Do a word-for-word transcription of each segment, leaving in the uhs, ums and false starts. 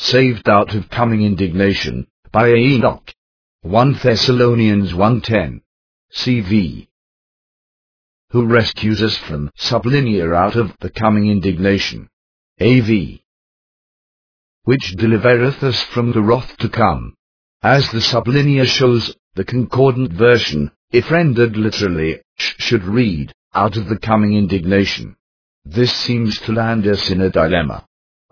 saved out of coming indignation, by Enoch. First Thessalonians one ten. C V. Who rescues us from sublinear out of the coming indignation. A V. Which delivereth us from the wrath to come. As the sublinear shows, the concordant version, if rendered literally, sh should read, out of the coming indignation. This seems to land us in a dilemma.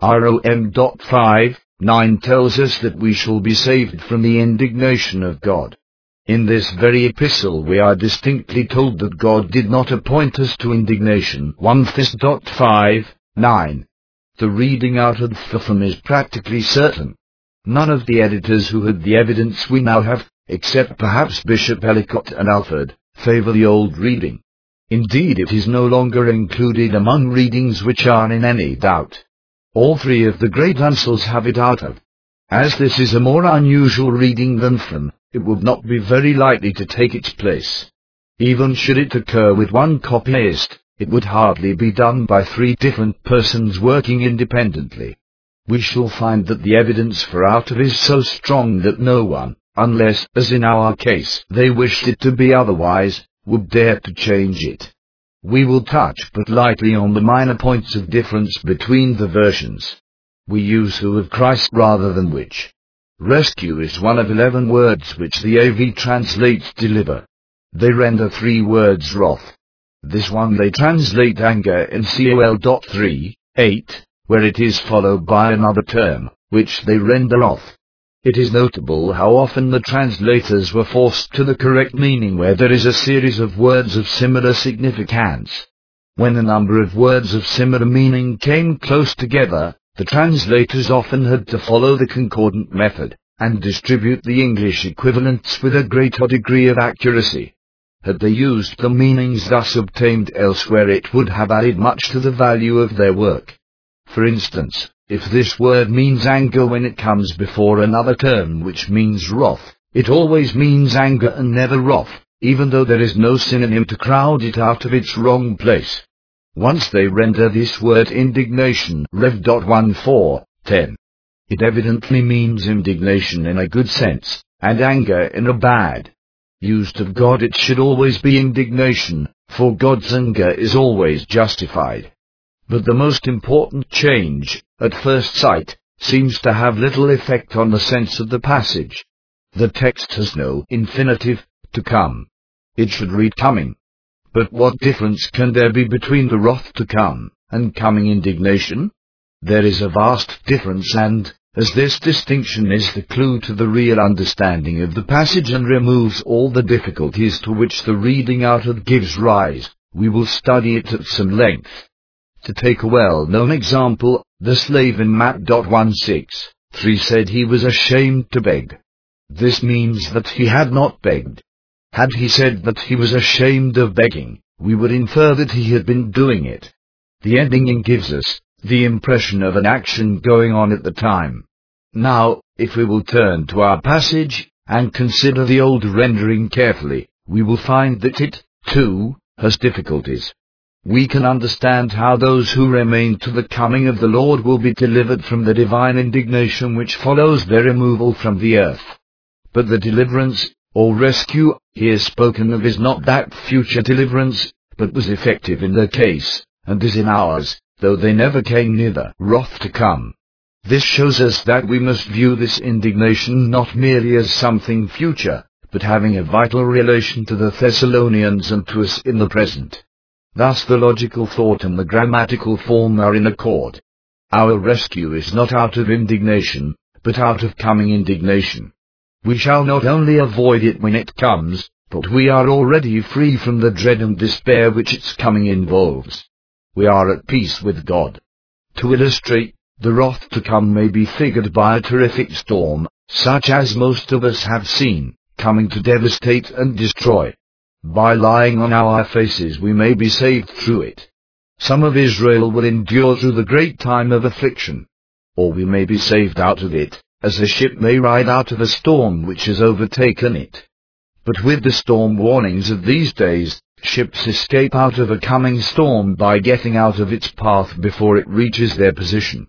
Rom five nine tells us that we shall be saved from the indignation of God. In this very epistle we are distinctly told that God did not appoint us to indignation. First Thess five nine. The reading out of them is practically certain. None of the editors who had the evidence we now have, except perhaps Bishop Ellicott and Alford, favor the old reading. Indeed, it is no longer included among readings which are in any doubt. All three of the great uncles have it out of. As this is a more unusual reading than from, it would not be very likely to take its place. Even should it occur with one copyist, it would hardly be done by three different persons working independently. We shall find that the evidence for out of is so strong that no one, unless, as in our case, they wished it to be otherwise, would dare to change it. We will touch but lightly on the minor points of difference between the versions. We use who of Christ rather than which. Rescue is one of eleven words which the A V translates deliver. They render three words wrath. This one they translate anger in Col three eight, where it is followed by another term, which they render wrath. It is notable how often the translators were forced to the correct meaning where there is a series of words of similar significance. When a number of words of similar meaning came close together, the translators often had to follow the concordant method, and distribute the English equivalents with a greater degree of accuracy. Had they used the meanings thus obtained elsewhere, it would have added much to the value of their work. For instance, if this word means anger when it comes before another term which means wrath, it always means anger and never wrath, even though there is no synonym to crowd it out of its wrong place. Once they render this word indignation, Rev one four ten. It evidently means indignation in a good sense, and anger in a bad. Used of God it should always be indignation, for God's anger is always justified. But the most important change, at first sight, seems to have little effect on the sense of the passage. The text has no infinitive, to come. It should read coming. But what difference can there be between the wrath to come, and coming indignation? There is a vast difference, and, as this distinction is the clue to the real understanding of the passage and removes all the difficulties to which the reading out of gives rise, we will study it at some length. To take a well-known example, the slave in Matt one six three said he was ashamed to beg. This means that he had not begged. Had he said that he was ashamed of begging, we would infer that he had been doing it. The ending gives us the impression of an action going on at the time. Now, if we will turn to our passage, and consider the old rendering carefully, we will find that it, too, has difficulties. We can understand how those who remain to the coming of the Lord will be delivered from the divine indignation which follows their removal from the earth. But the deliverance, or rescue, here spoken of is not that future deliverance, but was effective in their case, and is in ours, though they never came near the wrath to come. This shows us that we must view this indignation not merely as something future, but having a vital relation to the Thessalonians and to us in the present. Thus the logical thought and the grammatical form are in accord. Our rescue is not out of indignation, but out of coming indignation. We shall not only avoid it when it comes, but we are already free from the dread and despair which its coming involves. We are at peace with God. To illustrate, the wrath to come may be figured by a terrific storm, such as most of us have seen, coming to devastate and destroy. By lying on our faces we may be saved through it. Some of Israel will endure through the great time of affliction. Or we may be saved out of it, as a ship may ride out of a storm which has overtaken it. But with the storm warnings of these days, ships escape out of a coming storm by getting out of its path before it reaches their position.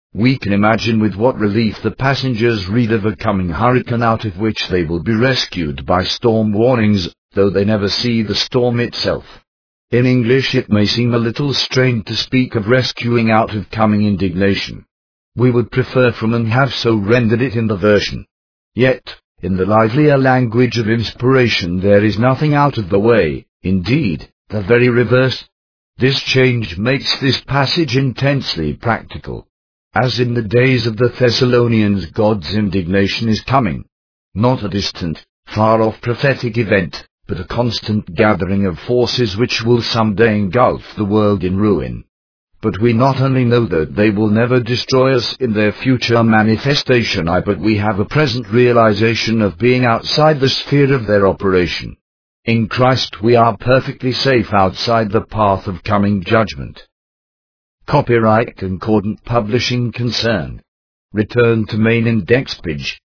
We can imagine with what relief the passengers read of a coming hurricane out of which they will be rescued by storm warnings, though they never see the storm itself. In English it may seem a little strained to speak of rescuing out of coming indignation. We would prefer from and have so rendered it in the version. Yet, in the livelier language of inspiration there is nothing out of the way, indeed, the very reverse. This change makes this passage intensely practical. As in the days of the Thessalonians, God's indignation is coming. Not a distant, far-off prophetic event, but a constant gathering of forces which will someday engulf the world in ruin. But we not only know that they will never destroy us in their future manifestation, but we have a present realization of being outside the sphere of their operation. In Christ we are perfectly safe outside the path of coming judgment. Copyright Concordant Publishing Concern. Return to main index page.